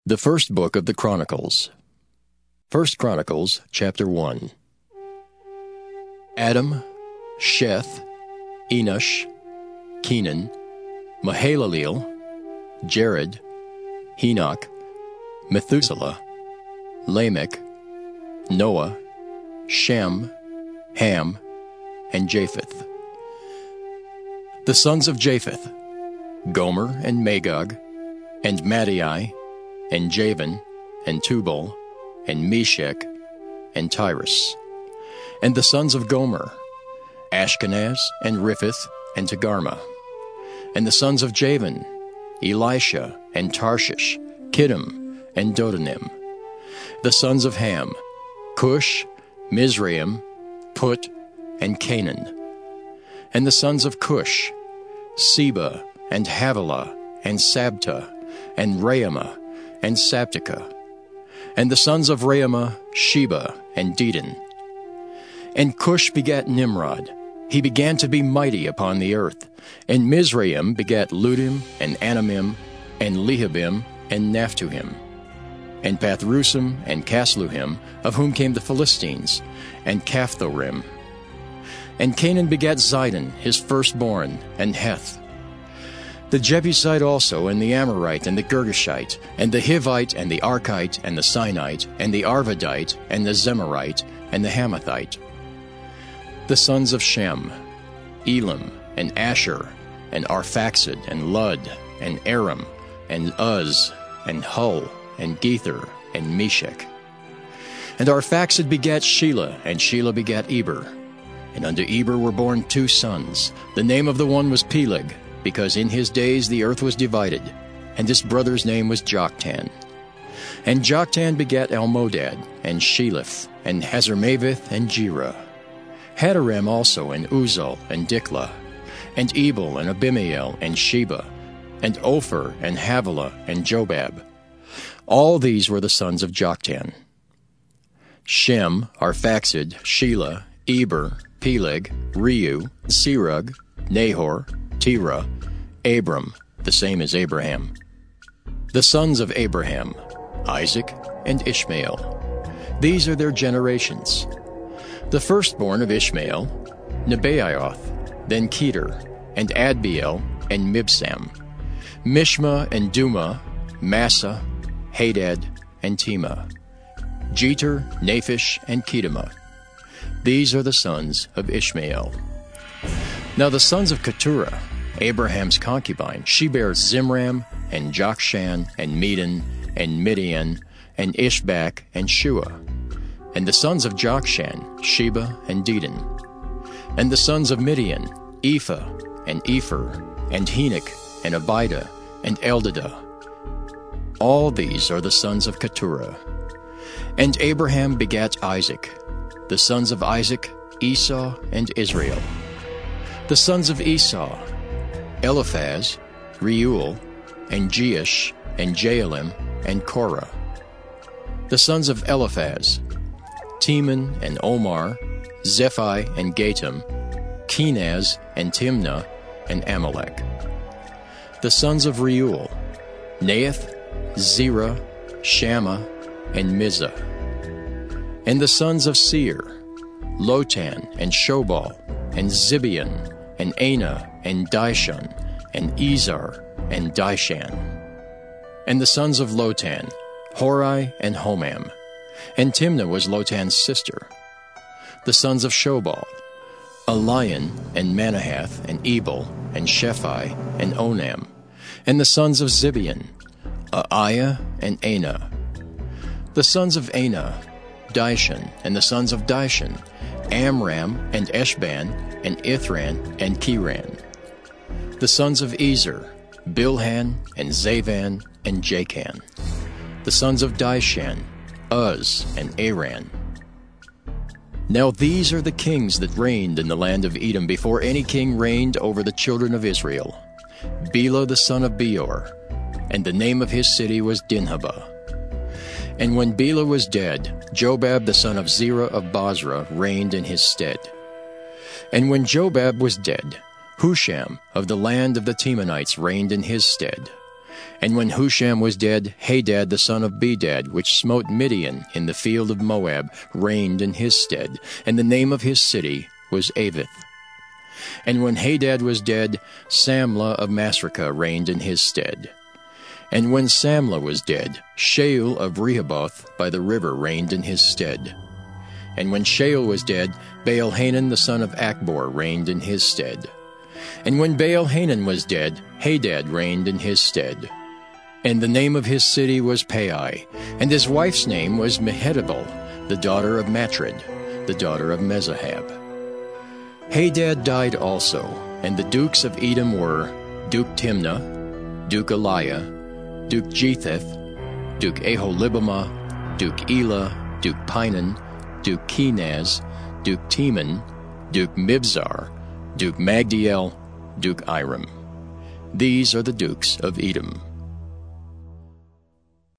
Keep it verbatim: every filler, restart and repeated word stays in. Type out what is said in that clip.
The first book of the Chronicles. First Chronicles, chapter one. Adam, Sheth, Enosh, Kenan, Mahalaleel, Jared, Enoch, Methuselah, Lamech, Noah, Shem, Ham, and Japheth. The sons of Japheth: Gomer and Magog, and Madai, and Javan, and Tubal, and Meshech, and Tyrus. And the sons of Gomer: Ashkenaz, and Riphath, and Togarmah. And the sons of Javan: Elisha, and Tarshish, Kittim, and Dodanim. The sons of Ham: Cush, Mizraim, Put, and Canaan. And the sons of Cush: Seba, and Havilah, and Sabta, and Raamah, and Sabteka. And the sons of Raamah: Sheba, and Dedan. And Cush begat Nimrod. He began to be mighty upon the earth. And Mizraim begat Ludim, and Anamim, and Lehabim, and Naphtuhim. And Pathrusim, and Casluhim, of whom came the Philistines, and Caphthorim. And Canaan begat Zidon, his firstborn, and Heth. The Jebusite also, and the Amorite, and the Girgashite, and the Hivite, and the Archite, and the Sinite, and the Arvadite, and the Zemarite, and the Hamathite. The sons of Shem: Elam, and Asher, and Arphaxad, and Lud, and Aram, and Uz, and Hul, and Gether, and Meshech. And Arphaxad begat Shelah, and Shelah begat Eber. And unto Eber were born two sons. The name of the one was Peleg, because in his days the earth was divided, and his brother's name was Joktan. And Joktan begat Almodad, and Sheleph, and Hazarmaveth, and Jerah. Hadaram also, and Uzal, and Diklah, and Ebal, and Abimael, and Sheba, and Ophir, and Havilah, and Jobab. All these were the sons of Joktan. Shem, Arphaxad, Shelah, Eber, Peleg, Reu, Serug, Nahor, Terah, Abram, the same as Abraham. The sons of Abraham: Isaac and Ishmael. These are their generations. The firstborn of Ishmael: Nebaioth, then Kedar, and Adbeel, and Mibsam, Mishma, and Duma, Massa, Hadad, and Tema, Jeter, Naphish, and Kedemah. These are the sons of Ishmael. Now the sons of Keturah, Abraham's concubine, she bare Zimram, and Jokshan, and Medan, and Midian, and Ishbak, and Shua. And the sons of Jokshan: Sheba, and Dedan. And the sons of Midian: Ephah, and Epher, and Henoch, and Abida, and Eldadah. All these are the sons of Keturah. And Abraham begat Isaac. The sons of Isaac: Esau and Israel. The sons of Esau: Eliphaz, Reuel, and Jeush, and Jaalim, and Korah. The sons of Eliphaz: Teman, and Omar, Zephi, and Gatam, Kenaz, and Timnah, and Amalek. The sons of Reuel: Naath, Zerah, Shammah, and Mizah. And the sons of Seir: Lotan, and Shobal, and Zibeon, and Anah, and Dishon, and Ezer, and Dishan. And the sons of Lotan: Hori, and Homam. And Timnah was Lotan's sister. The sons of Shobal: Elian, and Manahath, and Ebal, and Shephi, and Onam. And the sons of Zibeon: Aiah, and Anah. The sons of Anah: Dishon. And the sons of Dishon: Amram, and Eshban, and Ithran, and Kiran. The sons of Ezer: Bilhan, and Zavan, and Jachan. The sons of Dishan: Uz, and Aran. Now these are the kings that reigned in the land of Edom before any king reigned over the children of Israel: Bela the son of Beor, and the name of his city was Dinhabah. And when Bela was dead, Jobab the son of Zerah of Bozrah reigned in his stead. And when Jobab was dead, Husham of the land of the Temanites reigned in his stead. And when Husham was dead, Hadad the son of Bedad, which smote Midian in the field of Moab, reigned in his stead, and the name of his city was Avith. And when Hadad was dead, Samlah of Masrekah reigned in his stead. And when Samlah was dead, Shaul of Rehoboth by the river reigned in his stead. And when Shaul was dead, Baal-Hanan the son of Achbor reigned in his stead. And when Baal-Hanan was dead, Hadad reigned in his stead. And the name of his city was Pai, and his wife's name was Mehetabel, the daughter of Matred, the daughter of Mezahab. Hadad died also, and the dukes of Edom were Duke Timnah, Duke Eliah, Duke Jetheth, Duke Aholibamah, Duke Elah, Duke Pinan, Duke Kenaz, Duke Teman, Duke Mibzar, Duke Magdiel, Duke Iram. These are the dukes of Edom.